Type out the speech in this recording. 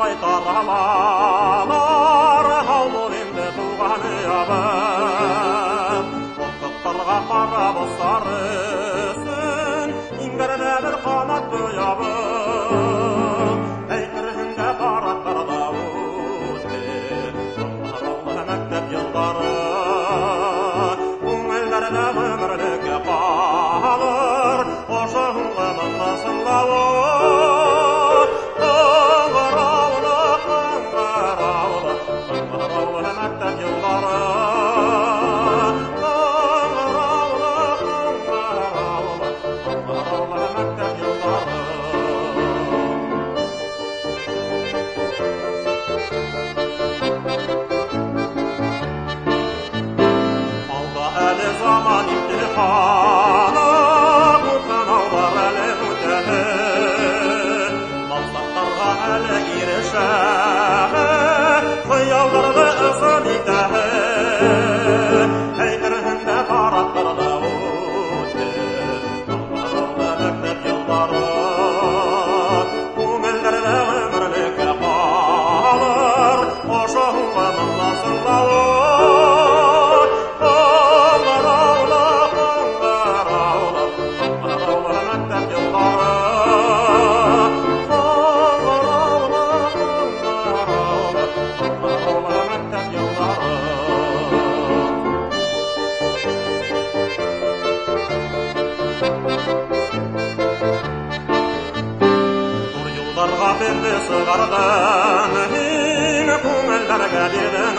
қайтар алалар, ауыл енді туған ұябым. Құттықтарға қарап сарысын, еңгіріне бір қанат ұябым. Әйтірінде параттарда өтті, жылдарулы мектеп жылдары. Көңілдеріне өмірлігі қалыр, ошыңғы мыңғысылауы. Zaman imtihanı, bu sınavlar әлі өтеді. Мақсаттарға әлі ерішемі, қиялдарды ызын етеді. Әйтірінде параттарда өтті, жылдарулы мектеп жылдары. Көңілдерде өмірлікке қалыр, ошыңғы мыңғысылауы. Дарға берді сығардан, көңілдерге бердің